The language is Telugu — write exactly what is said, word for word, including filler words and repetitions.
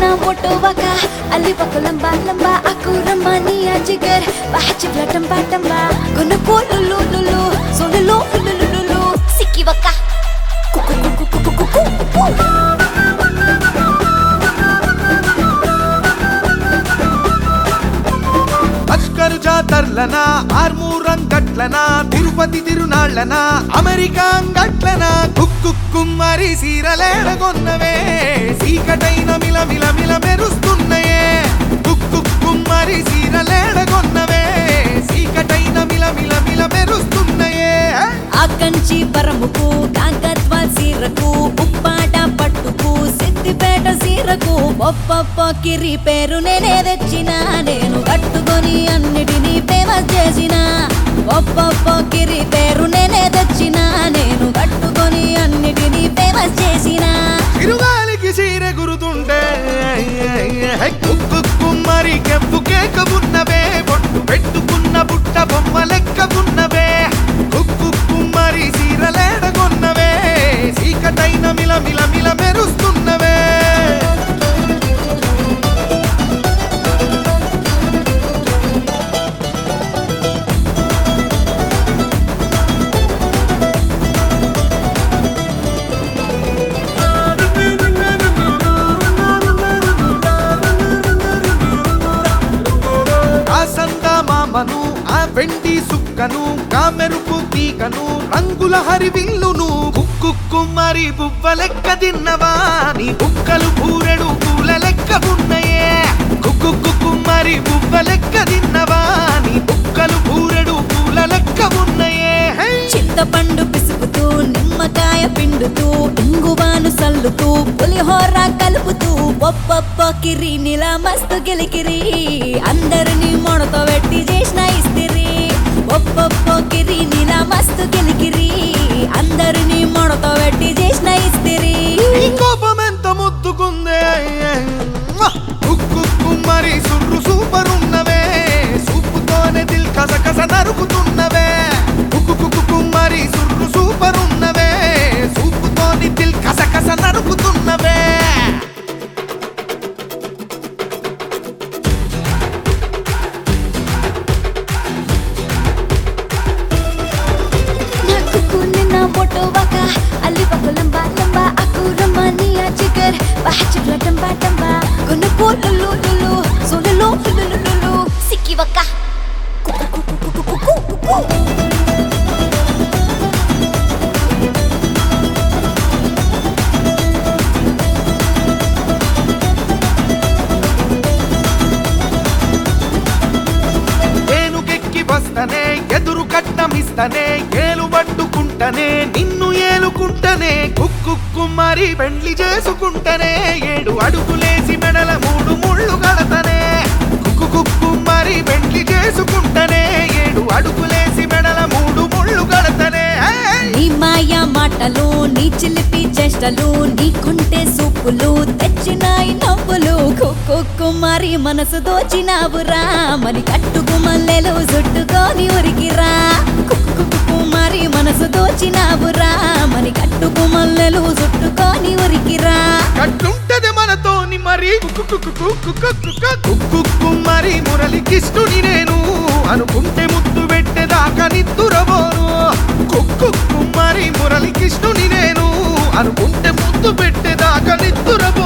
na moto waka ali waka lamba lamba aku ramani ajigar bahchi tamba tamba gonna ko lulu lulu so lulu lulu lulu sikki waka kuku kuku kuku kuku అష్కరు జాతర్లనా ఆర్మూరం గట్లనా తిరుపతి తిరునాళ్ళనా అమెరికా గట్లనా కుక్కు కుమ్మరి సీరలేడగొన్నవే సీకటైన మిల మిల మిల మెరుస్తున్నాయే కుక్కు కుమ్మరి సీరలేడగొన్నవే సీకటైన మిల మిల మిల మెరుస్తున్నాయే ఆకంచి పరముకు కాకత్వా సీరకు ఉప్పాట పట్టుకు సిద్దిపేట సీరకు ఒప్పొప్ప కిరి పేరు నేనే తెచ్చిన నేను కట్టుకొని అన్నిటినీ ఫేమస్ చేసిన ఒప్పొప్ప కిరి పేరు నేనే తెచ్చిన నేను కట్టుకొని అన్నిటినీ ఫేమస్ చేసిన తిరుగాలికి సీర గురుతుంటే కుక్కు కుమ్మరి కెప్పు కేక ఉన్నవే బొట్టు పెట్టుకున్న బుట్ట బొమ్మ లెక్క ఉన్నవే కుక్కు కుమ్మరి సీరలేడగొన్నవే సీకటైన మిల మిల మిల మెరుస్తున్నవే మామను ఆ వెండి సుక్కను కామెరుపు తీకను రంగుల హరివిల్లును కుక్కు కుమ్మరి బువ్వ లెక్క తిన్నవా నీ బుక్కలు పూరెడు పూల లెక్క ఉన్నయే కుక్కు కుమ్మరి బువ్వ లెక్క తిన్నవా నీ బుక్కలు పూరెడు పూల లెక్క ఉన్నయే చింతపండు పిసుకుతూ నిమ్మకాయ పిండుతూ ఇంగువాను సల్లుతూ పులిహోర కలుపుతూ ఒప్పొప్ప కిరి నిలా మస్తు గిలికిరి అందరినీ మొడతో పెట్టి చేసిన ఇస్తిరి ఒప్పొప్ప కిరి నిలా మస్తు గిలికిరి అందరినీ మొడతో పెట్టి చేసిన ఇస్తిరి కోపం ఎంత ముద్దుకుందే కుక్కు కుమ్మరి సుర్రు సూపర్ ఉన్నవే సూపుతోనే దిల్ కస కస నరుకుతున్నవే కుక్కు కుమ్మరి సుర్రు సూపర్ ఉన్నవే సూపుతోని దిల్ కస కస నరుకుతున్నవే moto waka ali waka lamba lamba aku ramani ajigar bahchi tamba tamba gonna ko lulu lulu so lulu lulu lulu sikki waka kuku kuku kuku kuku ఏనుగెక్కి వస్తనే ఎదురు కట్టమిస్తనే ఏలు పట్టుకుంటనే నిన్ను ఏలుకుంటనే కుక్కు కుమ్మరి పెండ్లి చేసుకుంటనే ఏడు అడుగులేసి మెడల మూడు ముళ్ళు కడతనే కుక్కు కుమ్మరి పెండ్లి చేసుకుంటనే ఏడు అడుగులేసి మెడల మూడు ముళ్ళు కడతనే నీ మాయా మాటలు నీ చిలిపి చేష్టలు నీ కొంటే సూపులు తెచ్చినాయి నవ్వులు కుక్కు కుమ్మరి మనసు దోచినావురా మరి కట్టుకు మల్లెలు చుట్టుకొని ఉరికిరా కుక్కు కుమ్మరి మనసు దోచినావురా మరి కట్టుకు మల్లెలు చుట్టుకొని ఉరికిరా కట్లుంటది మనతోని మరి కుక్కు కుమ్మరి మురళికిష్టుని నేను అనుకుంటే ముద్దు పెట్టేదాకా నిద్దురబోను కుక్కు కుమ్మరి మురళికిష్టుని నేను అనుకుంటే ముద్దు పెట్టేదాకా నిద్దురబోను